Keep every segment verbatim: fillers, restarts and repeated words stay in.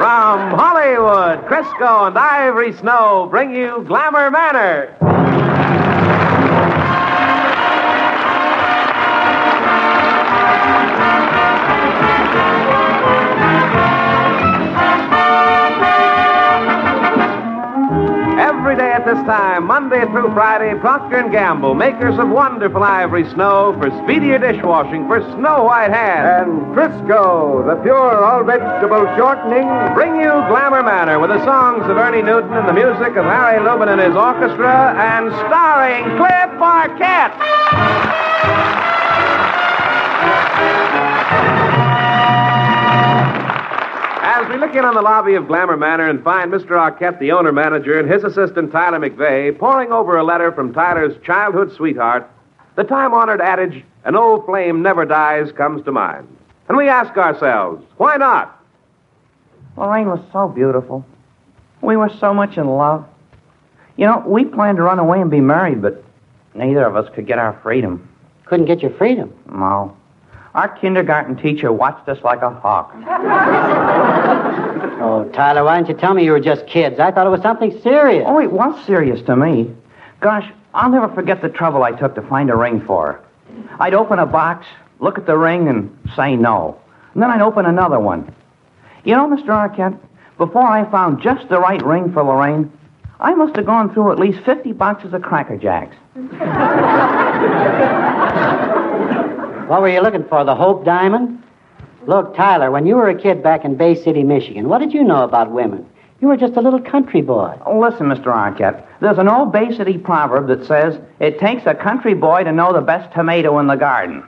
From Hollywood, Crisco and Ivory Snow bring you Glamour Manor. Every day at this time, Monday through Friday, Procter and Gamble, makers of wonderful Ivory Snow for speedier dishwashing for snow white hands. And Crisco, the pure all-vegetable shortening, bring you Glamour Manor with the songs of Ernie Newton and the music of Harry Lubin and his orchestra, and starring Cliff Arquette. As we look in on the lobby of Glamour Manor and find Mister Arquette, the owner-manager, and his assistant, Tyler McVeigh, poring over a letter from Tyler's childhood sweetheart, the time-honored adage, an old flame never dies, comes to mind. And we ask ourselves, why not? Lorraine was so beautiful. We were so much in love. You know, we planned to run away and be married, but neither of us could get our freedom. Couldn't get your freedom? No. Our kindergarten teacher watched us like a hawk. Oh, Tyler, why didn't you tell me you were just kids? I thought it was something serious. Oh, it was serious to me. Gosh, I'll never forget the trouble I took to find a ring for her. I'd open a box, look at the ring, and say no. And then I'd open another one. You know, Mister Arquette, before I found just the right ring for Lorraine, I must have gone through at least fifty boxes of Cracker Jacks. What were you looking for, the Hope Diamond? Look, Tyler, when you were a kid back in Bay City, Michigan, what did you know about women? You were just a little country boy. Oh, listen, Mister Arquette, there's an old Bay City proverb that says, it takes a country boy to know the best tomato in the garden.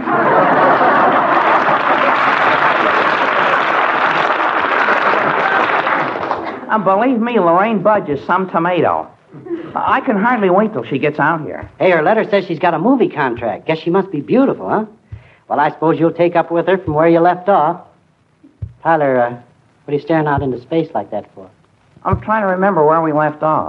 And believe me, Lorraine Budge is some tomato. I can hardly wait till she gets out here. Hey, her letter says she's got a movie contract. Guess she must be beautiful, huh? Well, I suppose you'll take up with her from where you left off. Tyler, uh, what are you staring out into space like that for? I'm trying to remember where we left off.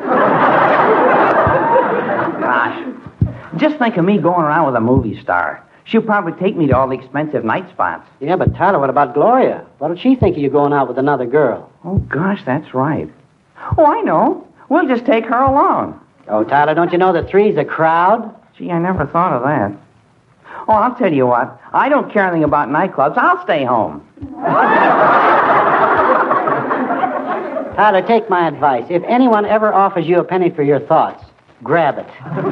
Gosh, just think of me going around with a movie star. She'll probably take me to all the expensive night spots. Yeah, but Tyler, what about Gloria? What did she think of you going out with another girl? Oh, gosh, that's right. Oh, I know. We'll just take her along. Oh, Tyler, don't you know that three's a crowd? Gee, I never thought of that. Oh, I'll tell you what. I don't care anything about nightclubs. I'll stay home. Tyler, take my advice. If anyone ever offers you a penny for your thoughts, grab it.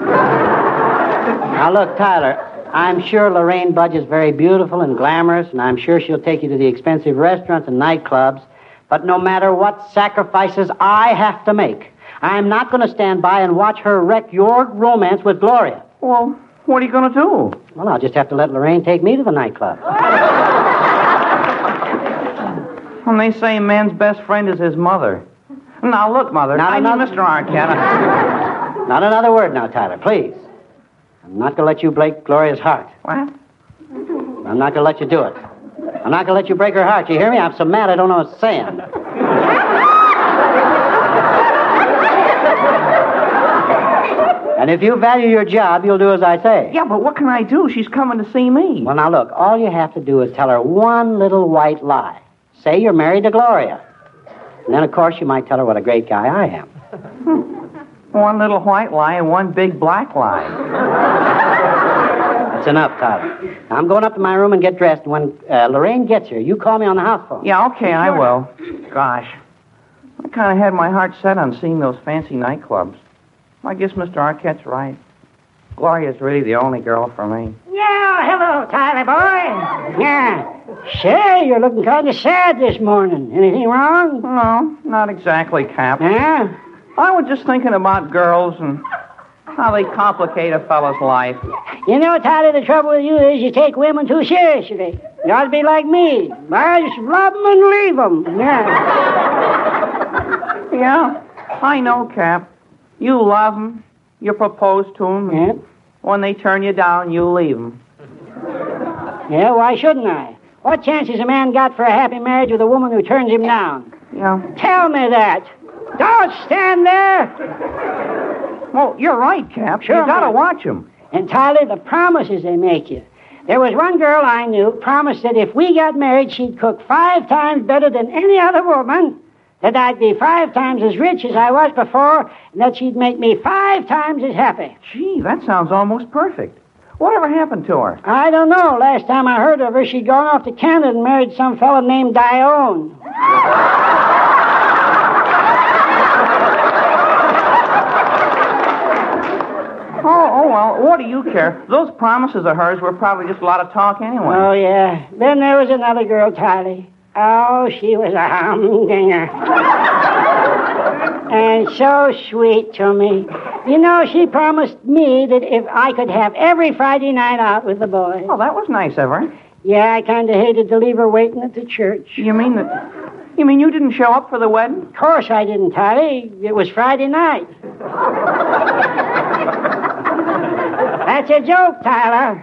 Now, look, Tyler, I'm sure Lorraine Budge is very beautiful and glamorous, and I'm sure she'll take you to the expensive restaurants and nightclubs. But no matter what sacrifices I have to make, I'm not going to stand by and watch her wreck your romance with Gloria. Well, what are you going to do? Well, I'll just have to let Lorraine take me to the nightclub. And they say man's best friend is his mother. Now, look, Mother, not I another... need Mister Arquette. Not another word now, Tyler, please. I'm not going to let you break Gloria's heart. What? I'm not going to let you do it. I'm not going to let you break her heart. You hear me? I'm so mad I don't know what to say. And if you value your job, you'll do as I say. Yeah, but what can I do? She's coming to see me. Well, now, look, all you have to do is tell her one little white lie. Say you're married to Gloria. And then, of course, you might tell her what a great guy I am. One little white lie and one big black lie. That's enough, Tyler. Now, I'm going up to my room and get dressed. And when uh, Lorraine gets here, you call me on the house phone. Yeah, okay, I will. Gosh, I kind of had my heart set on seeing those fancy nightclubs. I guess Mister Arquette's right. Gloria's really the only girl for me. Yeah, hello, Tyler boy. Yeah. Say, you're looking kind of sad this morning. Anything wrong? No, not exactly, Cap. Yeah? I was just thinking about girls and how they complicate a fellow's life. You know, Tyler, the trouble with you is you take women too seriously. You ought to be like me. I just love them and leave them. Yeah. Yeah, I know, Cap. You love them. You propose to them. Yeah. When they turn you down, you leave them. Yeah, why shouldn't I? What chance has a man got for a happy marriage with a woman who turns him down? Yeah. Tell me that. Don't stand there. Well, you're right, Cap. Sure, You gotta man. watch them. And, Tyler, the promises they make you. There was one girl I knew promised that if we got married, she'd cook five times better than any other woman, that I'd be five times as rich as I was before, and that she'd make me five times as happy. Gee, that sounds almost perfect. Whatever happened to her? I don't know. Last time I heard of her, she'd gone off to Canada and married some fellow named Dione. Oh, oh, well, what do you care? Those promises of hers were probably just a lot of talk anyway. Oh, yeah. Then there was another girl, Tylee. Oh, she was a humdinger. And so sweet to me. You know, she promised me that if I could have every Friday night out with the boys. Oh, that was nice of her. Yeah, I kind of hated to leave her waiting at the church. You mean that... You mean you didn't show up for the wedding? Of course I didn't, Tylee. It was Friday night. That's a joke, Tyler.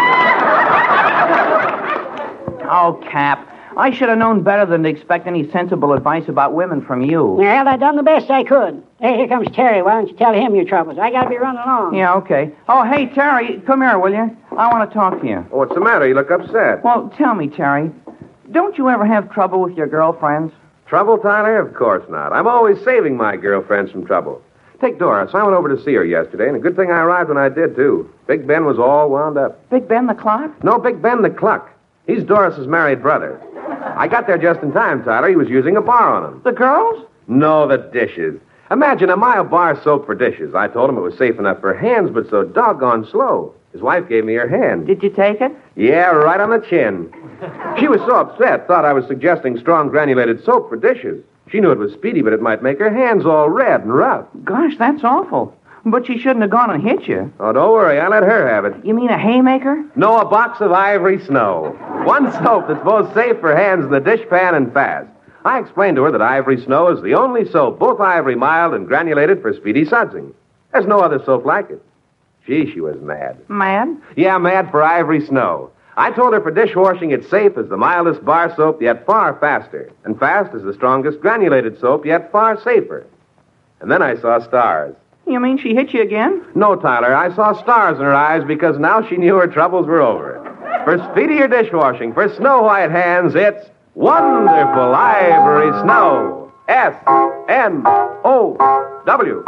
Oh, Cap. I should have known better than to expect any sensible advice about women from you. Well, I done the best I could. Hey, here comes Terry. Why don't you tell him your troubles? I gotta be running along. Yeah, okay. Oh, hey, Terry, come here, will you? I want to talk to you. Oh, what's the matter? You look upset. Well, tell me, Terry, don't you ever have trouble with your girlfriends? Trouble, Tyler? Of course not. I'm always saving my girlfriends from trouble. Take Doris. I went over to see her yesterday, and a good thing I arrived when I did, too. Big Ben was all wound up. Big Ben the clock? No, Big Ben the Cluck. He's Doris's married brother. I got there just in time, Tyler. He was using a bar on him. The girls? No, the dishes. Imagine a mile bar soap for dishes. I told him it was safe enough for hands, but so doggone slow. His wife gave me her hand. Did you take it? Yeah, right on the chin. She was so upset, thought I was suggesting strong granulated soap for dishes. She knew it was speedy, but it might make her hands all red and rough. Gosh, that's awful. But she shouldn't have gone and hit you. Oh, don't worry. I let her have it. You mean a haymaker? No, a box of Ivory Snow. One soap that's both safe for hands in the dishpan and fast. I explained to her that Ivory Snow is the only soap, both ivory mild and granulated, for speedy sudsing. There's no other soap like it. Gee, she was mad. Mad? Yeah, mad for Ivory Snow. I told her for dishwashing it's safe as the mildest bar soap, yet far faster. And fast as the strongest granulated soap, yet far safer. And then I saw stars. You mean she hit you again? No, Tyler, I saw stars in her eyes because now she knew her troubles were over. For speedier dishwashing, for snow-white hands, it's Wonderful Ivory Snow. S N O W.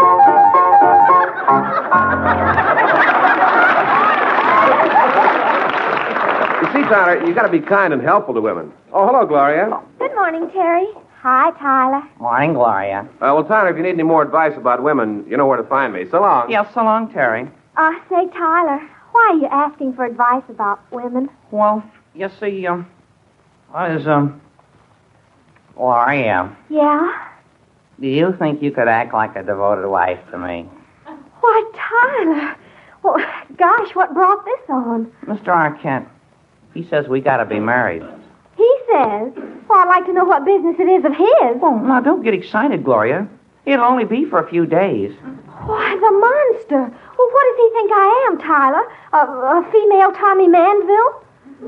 You see, Tyler, you got to be kind and helpful to women. Oh, hello, Gloria. Good morning, Terry. Hi, Tyler. Morning, Gloria. Uh, well, Tyler, if you need any more advice about women, you know where to find me. So long. Yeah, so long, Terry. Uh, say, Tyler, why are you asking for advice about women? Well, you see, um, I was, um, Gloria, Yeah? do you think you could act like a devoted wife to me? Why, Tyler. Well, gosh, what brought this on? Mister Arquette, he says we gotta be married. He says. Well, I'd like to know what business it is of his. Well, now, don't get excited, Gloria. It'll only be for a few days. Why, the monster. Well, what does he think I am, Tyler? A, a female Tommy Manville?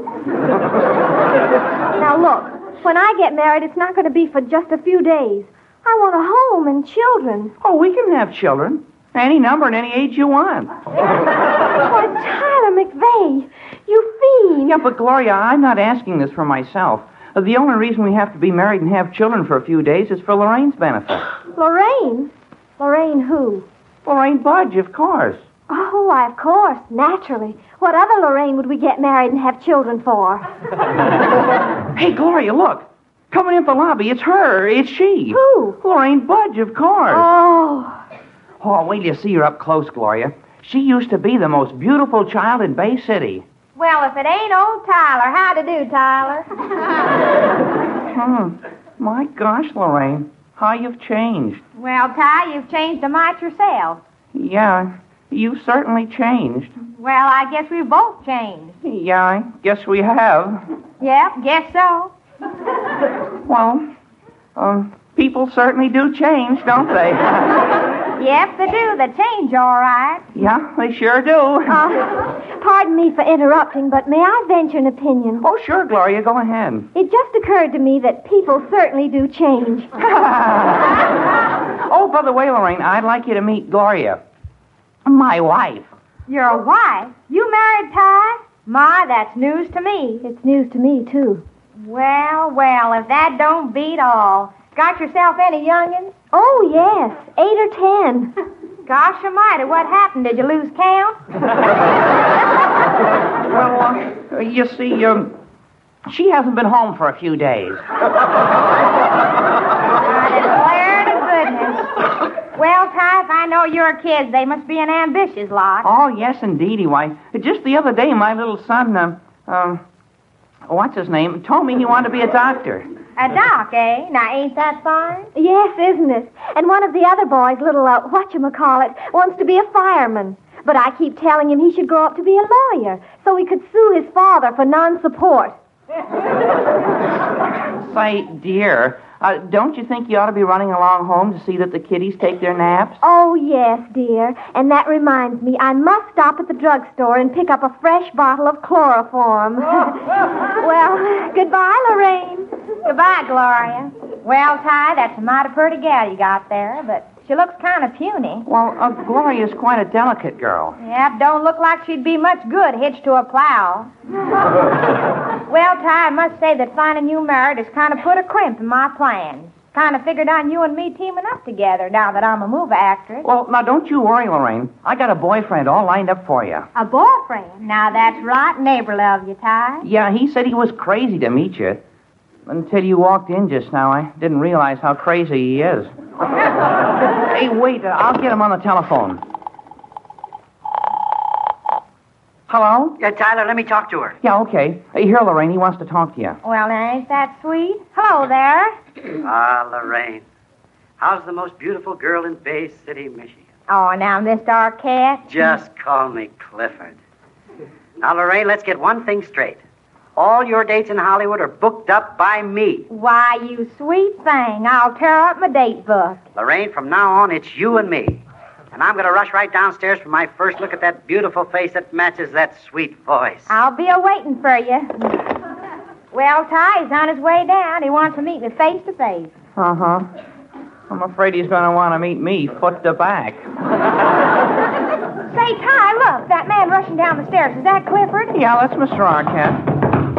Now, look, when I get married, it's not going to be for just a few days. I want a home and children. Oh, we can have children. Any number and any age you want. Why, Tyler McVeigh, you fiend. Yeah, but Gloria, I'm not asking this for myself. Uh, The only reason we have to be married and have children for a few days is for Lorraine's benefit. Lorraine? Lorraine who? Lorraine Budge, of course. Oh, why, of course, naturally. What other Lorraine would we get married and have children for? Hey, Gloria, look. Coming in the lobby, it's her. It's she. Who? Lorraine Budge, of course. Oh. Oh, wait till you see her up close, Gloria. She used to be the most beautiful child in Bay City. Well, if it ain't old Tyler, how to do, Tyler? Hmm. My gosh, Lorraine, how you've changed. Well, Ty, you've changed a mite yourself. Yeah, you've certainly changed. Well, I guess we've both changed. Yeah, I guess we have. Yep, guess so. Well, um, people certainly do change, don't they? Yep, they do. They change all right. Yeah, they sure do. Uh, pardon me for interrupting, but may I venture an opinion? Oh, sure, Gloria, go ahead. It just occurred to me that people certainly do change. Oh, by the way, Lorraine, I'd like you to meet Gloria, my wife. Your wife? You married, Ty? My, that's news to me. It's news to me, too. Well, well, if that don't beat all. Got yourself any youngins? Oh, yes. Eight or ten. Gosh almighty, what happened? Did you lose count? Well, uh, you see, um, she hasn't been home for a few days. I declare to goodness. Well, Ty, if I know your kids, they must be an ambitious lot. Oh, yes, indeedy. Why, just the other day, my little son, um, um, what's his name, told me he wanted to be a doctor. A doc, eh? Now, ain't that fine? Yes, isn't it? And one of the other boys, little, uh, whatchamacallit, wants to be a fireman. But I keep telling him he should grow up to be a lawyer so he could sue his father for non-support. Say, dear, uh, don't you think you ought to be running along home to see that the kiddies take their naps? Oh, yes, dear. And that reminds me, I must stop at the drugstore and pick up a fresh bottle of chloroform. Well, goodbye, Lorraine. Goodbye, Gloria. Well, Ty, that's a mighty pretty gal you got there, but she looks kind of puny. Well, uh, Gloria's quite a delicate girl. Yep, don't look like she'd be much good hitched to a plow. Well, Ty, I must say that finding you married has kind of put a crimp in my plans. Kind of figured on you and me teaming up together now that I'm a movie actress. Well, now, don't you worry, Lorraine. I got a boyfriend all lined up for you. A boyfriend? Now, that's right neighborly of you, Ty. Yeah, he said he was crazy to meet you. Until you walked in just now, I didn't realize how crazy he is. Hey, wait, uh, I'll get him on the telephone. Hello? Yeah, Tyler, let me talk to her. Yeah, okay. Hey, here, Lorraine, he wants to talk to you. Well, now, ain't that sweet? Hello there. Ah, Lorraine. How's the most beautiful girl in Bay City, Michigan? Oh, now, Mister Arquette. Just call me Clifford. Now, Lorraine, let's get one thing straight. All your dates in Hollywood are booked up by me. Why, you sweet thing. I'll tear up my date book. Lorraine, from now on, it's you and me. And I'm going to rush right downstairs for my first look at that beautiful face that matches that sweet voice. I'll be a-waiting for you. Well, Ty, he's on his way down. He wants to meet me face to face. Uh-huh. I'm afraid he's going to want to meet me foot to back. Say, Ty, look, that man rushing down the stairs. Is that Clifford? Yeah, that's Mister Arquette.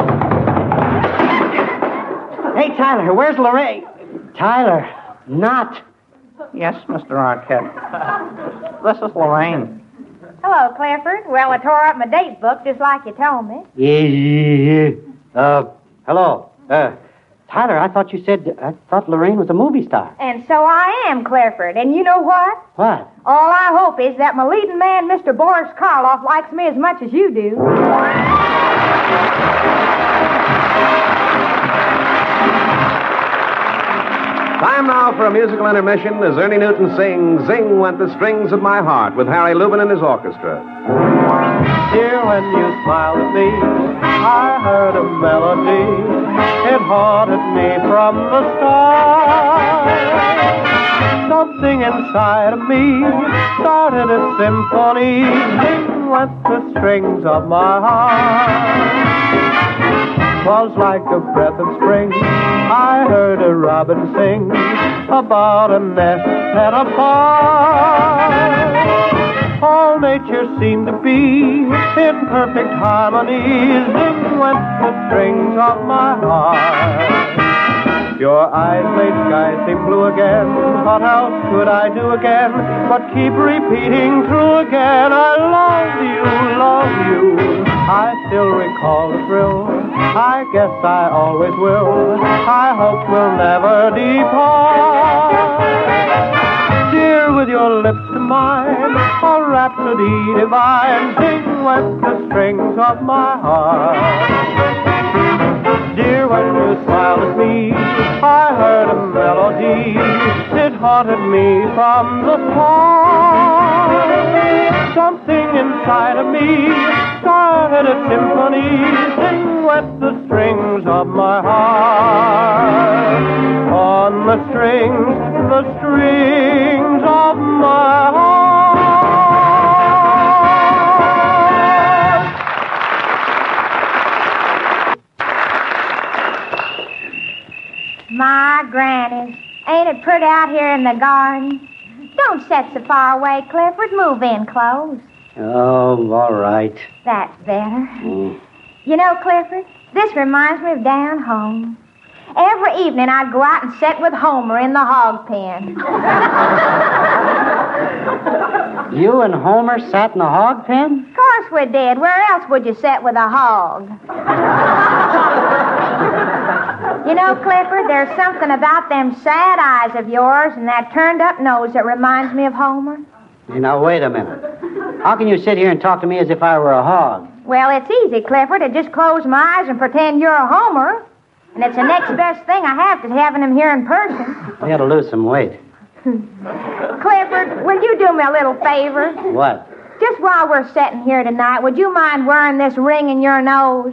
Hey, Tyler, where's Lorraine? Tyler, not. Yes, Mister Arquette. This is Lorraine. Hello, Clifford. Well, I tore up my date book just like you told me. Yeah, yeah, yeah. Uh, hello. Uh, Tyler, I thought you said, I thought Lorraine was a movie star. And so I am, Clifford. And you know what? What? All I hope is that my leading man, Mister Boris Karloff, likes me as much as you do. Time now for a musical intermission as Ernie Newton sings Zing Went the Strings of My Heart with Harry Lubin and his orchestra. Dear, when you smiled at me, I heard a melody. It haunted me from the start. Something inside of me started a symphony. Zing went the strings of my heart. 'Twas like a breath of spring. I heard a robin sing about a nest and a pie. All nature seemed to be in perfect harmony. Zing went the strings of my heart. Your eyes made skies seem blue again. What else could I do again but keep repeating through again? I love you, love you. I still recall the thrill. I guess I always will. I hope we'll never depart. Dear, with your lips to mine, a rhapsody divine. Sing went the strings of my heart. Dear, when you smiled at me, I heard a melody. It haunted me from the start. Something inside of me started a symphony. Sing went the strings of my heart. On the strings, the strings of my heart. My grannies, ain't it pretty out here in the garden? Don't set so far away, Clifford. Move in close. Oh, all right. That's better. Mm. You know, Clifford, this reminds me of down home. Every evening I'd go out and sit with Homer in the hog pen. You and Homer sat in the hog pen? Of course we did. Where else would you sit with a hog? You know, Clifford, there's something about them sad eyes of yours and that turned-up nose that reminds me of Homer. Hey, now, wait a minute. How can you sit here and talk to me as if I were a hog? Well, it's easy, Clifford, to just close my eyes and pretend you're a Homer. And it's the next best thing I have to having him here in person. I got to lose some weight. Clifford, will you do me a little favor? What? Just while we're sitting here tonight, would you mind wearing this ring in your nose?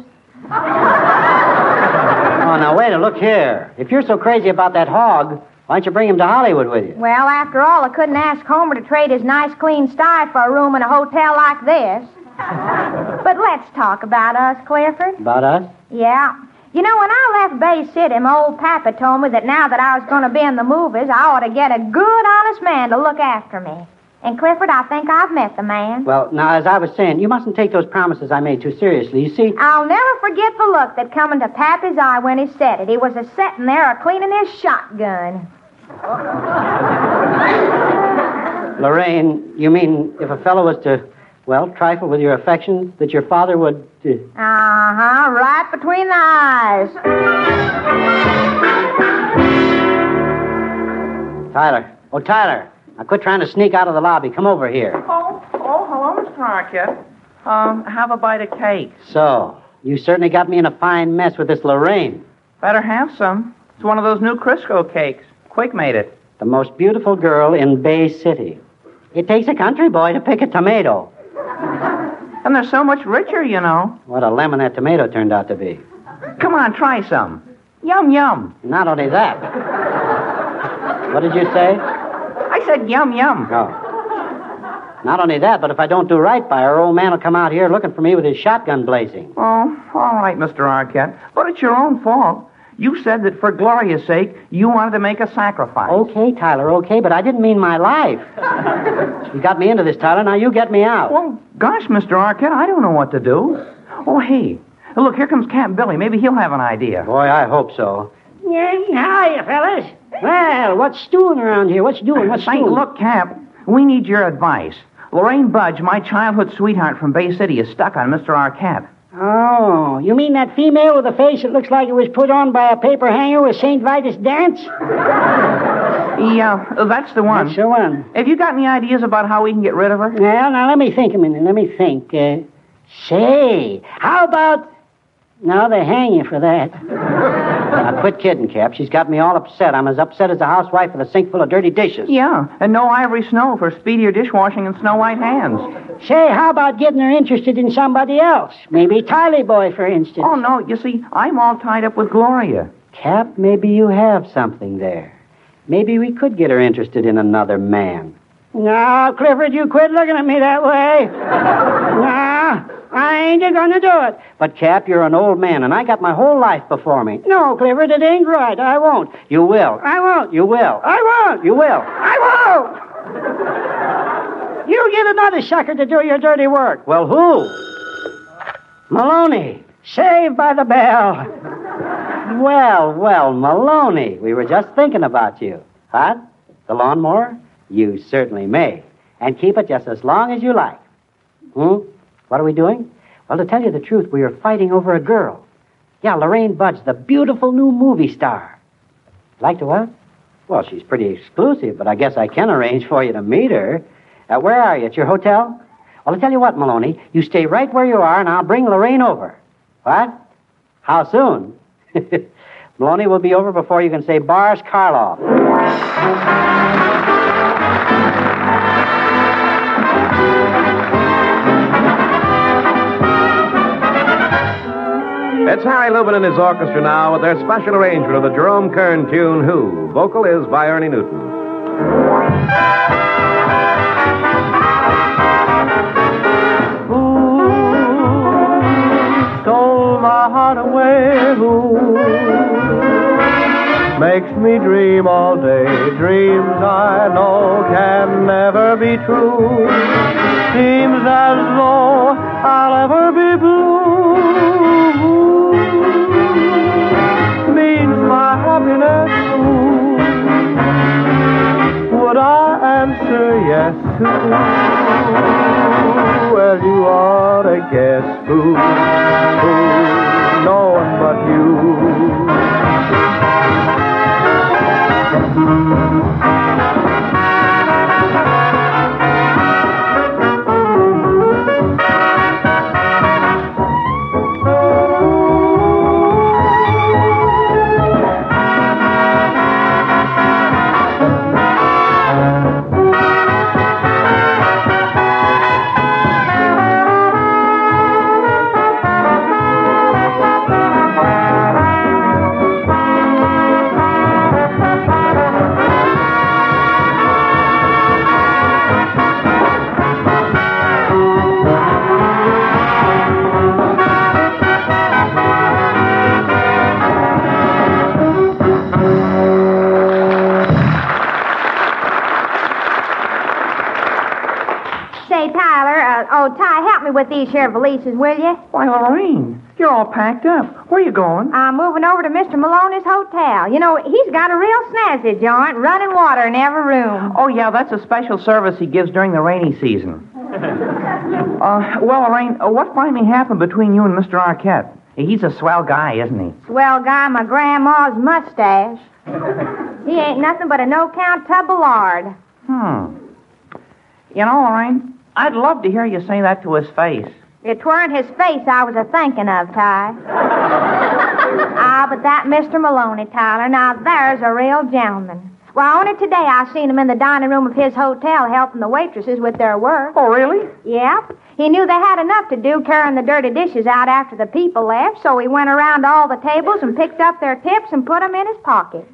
Oh, now, wait a look here. If you're so crazy about that hog, why don't you bring him to Hollywood with you? Well, after all, I couldn't ask Homer to trade his nice, clean sty for a room in a hotel like this. But let's talk about us, Clifford. About us? Yeah. You know, when I left Bay City, my old papa told me that now that I was going to be in the movies, I ought to get a good, honest man to look after me. And, Clifford, I think I've met the man. Well, now, as I was saying, you mustn't take those promises I made too seriously. You see... I'll never forget the look that come into Pappy's eye when he said it. He was a-setting there a-cleaning his shotgun. Lorraine, you mean if a fellow was to, well, trifle with your affections, that your father would... Uh... Uh-huh, right between the eyes. Tyler. Oh, Tyler. Now quit trying to sneak out of the lobby. Come over here. Oh, oh, hello, Mister Arquette. Um, have a bite of cake. So, you certainly got me in a fine mess with this Lorraine. Better have some. It's one of those new Crisco cakes. Quake made it. The most beautiful girl in Bay City. It takes a country boy to pick a tomato. And they're so much richer, you know. What a lemon that tomato turned out to be. Come on, try some. Yum, yum. Not only that. What did you say? I said yum, yum. Oh. Not only that, but if I don't do right by her, old man will come out here looking for me with his shotgun blazing. Oh, all right, Mister Arquette. But it's your own fault. You said that for Gloria's sake, you wanted to make a sacrifice. Okay, Tyler, okay, but I didn't mean my life. You got me into this, Tyler. Now you get me out. Well, gosh, Mister Arquette, I don't know what to do. Oh, hey, look, here comes Captain Billy. Maybe he'll have an idea. Boy, I hope so. Yeah, hiya, fellas. Well, what's stewing around here? What's doing? What's Say, stewing? look, Cap, we need your advice. Lorraine Budge, my childhood sweetheart from Bay City, is stuck on Mister Arquette. Oh, you mean that female with a face that looks like it was put on by a paper hanger with Saint Vitus dance? Yeah, that's the one. That's the one. Have you got any ideas about how we can get rid of her? Well, now let me think a minute. Let me think. Uh, say, how about... No, they hang you for that. Now, quit kidding, Cap. She's got me all upset. I'm as upset as a housewife with a sink full of dirty dishes. Yeah, and no ivory snow for speedier dishwashing and snow white hands. Say, how about getting her interested in somebody else? Maybe Tylee Boy, for instance. Oh, no, you see, I'm all tied up with Gloria. Cap, maybe you have something there. Maybe we could get her interested in another man. No, Clifford, you quit looking at me that way. No, I ain't gonna do it. But, Cap, you're an old man, and I got my whole life before me. No, Clifford, it ain't right. I won't. You will. I won't. You will. I won't. You will. I won't. You get another sucker to do your dirty work. Well, who? Maloney. Saved by the bell. Well, well, Maloney, we were just thinking about you. What? The lawnmower? You certainly may. And keep it just as long as you like. Hmm? What are we doing? Well, to tell you the truth, we are fighting over a girl. Yeah, Lorraine Budge, the beautiful new movie star. Like to what? Well, she's pretty exclusive, but I guess I can arrange for you to meet her. Uh, where are you? At your hotel? Well, I'll tell you what, Maloney. You stay right where you are, and I'll bring Lorraine over. What? How soon? Maloney will be over before you can say Boris Karloff. It's Harry Lubin and his orchestra now with their special arrangement of the Jerome Kern tune, Who? Vocal is by Ernie Newton. Who stole my heart away? Who makes me dream all day. Dreams I know can never be true. Seems as though I'll ever be blue. Means my happiness too. Would I answer yes to? Well, you ought to guess who, who, no one but you. Say, Tyler, uh, oh, Ty, help me with these here valises, will you? Why, Lorraine, you're all packed up. Where you going? I'm moving over to Mister Maloney's hotel. You know, he's got a real snazzy joint, running water in every room. Oh, yeah, that's a special service he gives during the rainy season. uh, well, Lorraine, uh, what finally happened between you and Mister Arquette? He's a swell guy, isn't he? Swell guy, my grandma's mustache. He ain't nothing but a no-count tub of lard. Hmm. You know, Lorraine, I'd love to hear you say that to his face. It weren't his face I was a-thinking of, Ty. Ah, but that Mister Maloney, Tyler, now there's a real gentleman. Well, only today I seen him in the dining room of his hotel helping the waitresses with their work. Oh, really? Yep. He knew they had enough to do carrying the dirty dishes out after the people left, so he went around to all the tables and picked up their tips and put them in his pocket.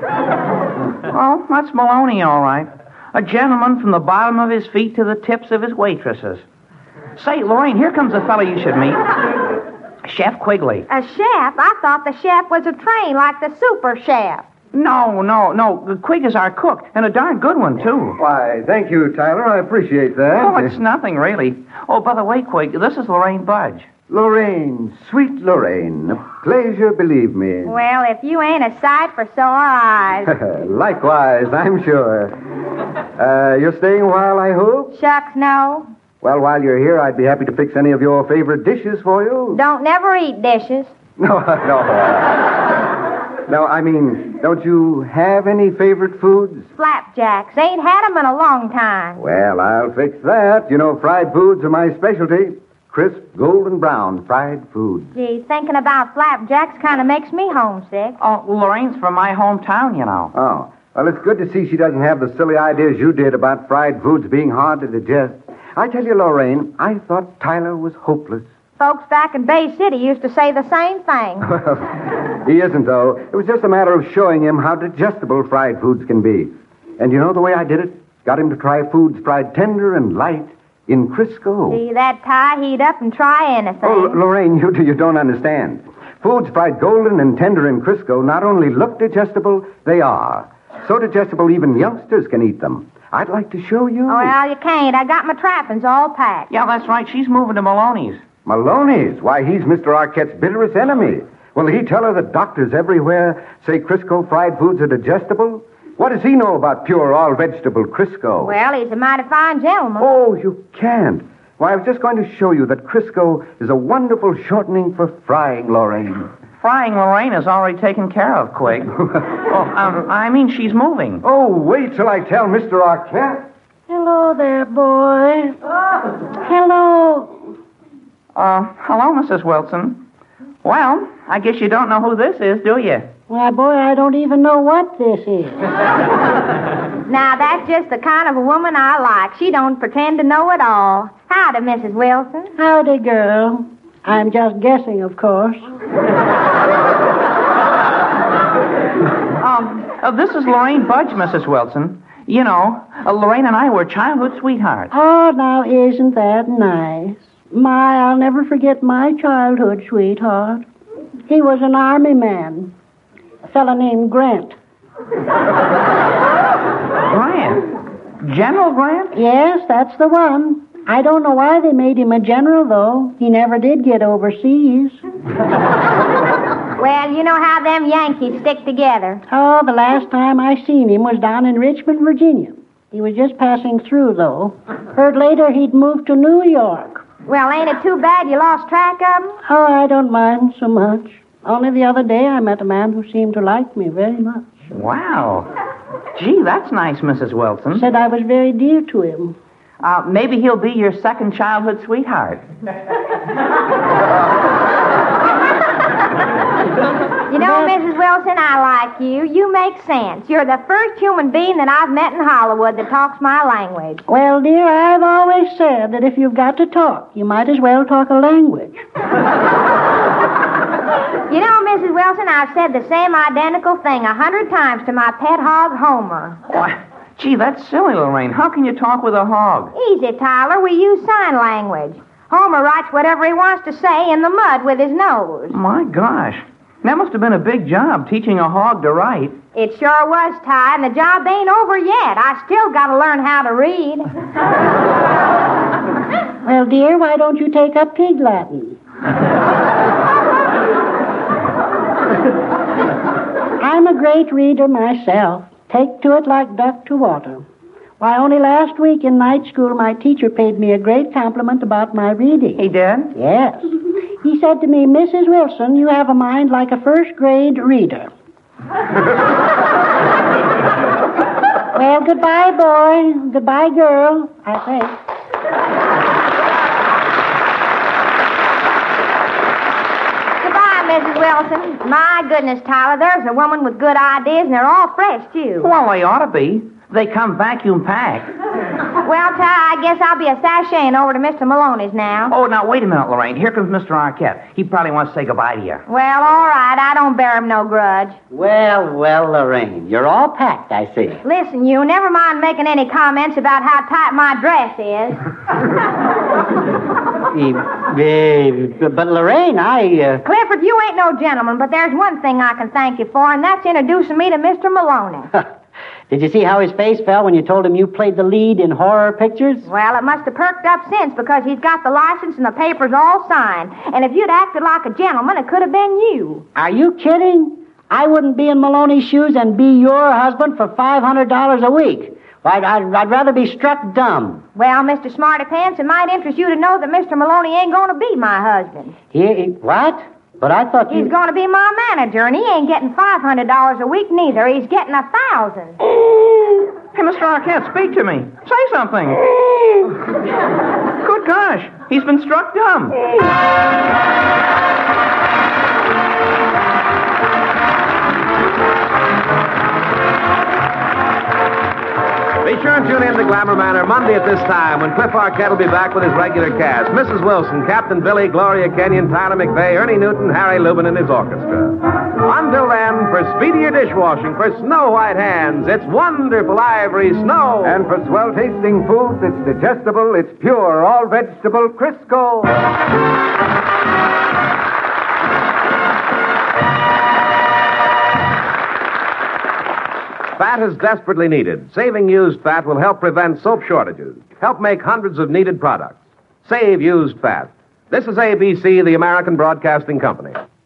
Oh, that's Maloney, all right. A gentleman from the bottom of his feet to the tips of his waitresses. Say, Lorraine, here comes a fellow you should meet. Chef Quigley. A chef? I thought the chef was a train like the super chef. No, no, no. Quig is our cook, and a darn good one, too. Why, thank you, Tyler. I appreciate that. Oh, it's nothing, really. Oh, by the way, Quig, this is Lorraine Budge. Lorraine, sweet Lorraine. A pleasure, believe me. Well, if you ain't a sight for sore eyes. Likewise, I'm sure. Uh, you're staying a while, I hope? Shucks, no. Well, while you're here, I'd be happy to fix any of your favorite dishes for you. Don't never eat dishes. No, no. No, I mean, don't you have any favorite foods? Flapjacks. Ain't had 'em in a long time. Well, I'll fix that. You know, fried foods are my specialty. Crisp, golden brown fried food. Gee, thinking about flapjacks kind of makes me homesick. Oh, Lorraine's from my hometown, you know. Oh, well, it's good to see she doesn't have the silly ideas you did about fried foods being hard to digest. I tell you, Lorraine, I thought Tyler was hopeless. Folks back in Bay City used to say the same thing. He isn't, though. It was just a matter of showing him how digestible fried foods can be. And you know the way I did it? Got him to try foods fried tender and light in Crisco. See, that Ty, he'd up and try anything. Oh, L- Lorraine, you, you don't understand. Foods fried golden and tender in Crisco not only look digestible, they are. So digestible even youngsters can eat them. I'd like to show you. Oh, well, you can't. I got my trappings all packed. Yeah, that's right. She's moving to Maloney's. Maloney's? Why, he's Mister Arquette's bitterest enemy. Will he tell her that doctors everywhere say Crisco fried foods are digestible? What does he know about pure all-vegetable Crisco? Well, he's a mighty fine gentleman. Oh, you can't. Why, I was just going to show you that Crisco is a wonderful shortening for frying, Lorraine. Frying Lorraine is already taken care of, Quig. oh, um, I mean, she's moving. Oh, wait till I tell Mister Arquette. Hello there, boy. Hello. Uh, hello, Missus Wilson. Well, I guess you don't know who this is, do you? Why, boy, I don't even know what this is. Now, that's just the kind of a woman I like. She don't pretend to know it all. Howdy, Missus Wilson. Howdy, girl. I'm just guessing, of course. um, uh, this is Lorraine Budge, Missus Wilson. You know, uh, Lorraine and I were childhood sweethearts. Oh, now, isn't that nice? My, I'll never forget my childhood sweetheart. He was an army man. A fella named Grant. Grant? General Grant? Yes, that's the one. I don't know why they made him a general, though. He never did get overseas. Well, you know how them Yankees stick together. Oh, the last time I seen him was down in Richmond, Virginia. He was just passing through, though. Heard later he'd moved to New York. Well, ain't it too bad you lost track of him? Oh, I don't mind so much. Only the other day I met a man who seemed to like me very much. Wow. Gee, that's nice, Missus Wilson. Said I was very dear to him. Uh, maybe he'll be your second childhood sweetheart. You know, Missus Wilson, I like you. You make sense. You're the first human being that I've met in Hollywood that talks my language. Well, dear, I've always said that if you've got to talk, you might as well talk a language. You know, Missus Wilson, I've said the same identical thing a hundred times to my pet hog, Homer. Why, gee, that's silly, Lorraine. How can you talk with a hog? Easy, Tyler. We use sign language. Homer writes whatever he wants to say in the mud with his nose. My gosh. That must have been a big job, teaching a hog to write. It sure was, Ty, and the job ain't over yet. I still got to learn how to read. Well, dear, why don't you take up pig Latin? I'm a great reader myself. Take to it like duck to water. Why, only last week in night school, my teacher paid me a great compliment about my reading. He did? Yes. He said to me, Missus Wilson, you have a mind like a first-grade reader. Well, goodbye, boy. Goodbye, girl, I think. Goodbye, Missus Wilson. My goodness, Tyler, there's a woman with good ideas, and they're all fresh, too. Well, they ought to be. They come vacuum packed. Well, Ty, I guess I'll be a sashaying over to Mister Maloney's now. Oh, now, wait a minute, Lorraine. Here comes Mister Arquette. He probably wants to say goodbye to you. Well, all right. I don't bear him no grudge. Well, well, Lorraine, you're all packed, I see. Listen, you, never mind making any comments about how tight my dress is. uh, but, Lorraine, I... Uh... Clifford, you ain't no gentleman, but there's one thing I can thank you for, and that's introducing me to Mister Maloney. Did you see how his face fell when you told him you played the lead in horror pictures? Well, it must have perked up since, because he's got the license and the papers all signed. And if you'd acted like a gentleman, it could have been you. Are you kidding? I wouldn't be in Maloney's shoes and be your husband for five hundred dollars a week. I'd, I'd, I'd rather be struck dumb. Well, Mister Smarty Pants, it might interest you to know that Mister Maloney ain't going to be my husband. He, he what? But I thought you... He's going to be my manager, and he ain't getting five hundred dollars a week neither. He's getting a thousand. Hey, Mister Arquette, speak to me. Say something. Good gosh, he's been struck dumb. Be sure and tune in to Glamour Manor Monday at this time when Cliff Arquette will be back with his regular cast. Missus Wilson, Captain Billy, Gloria Kenyon, Tyler McVeigh, Ernie Newton, Harry Lubin, and his orchestra. Until then, for speedier dishwashing, for snow white hands, it's wonderful ivory snow. And for swell-tasting foods, it's digestible, it's pure, all-vegetable Crisco. Fat is desperately needed. Saving used fat will help prevent soap shortages, help make hundreds of needed products. Save used fat. This is A B C, the American Broadcasting Company.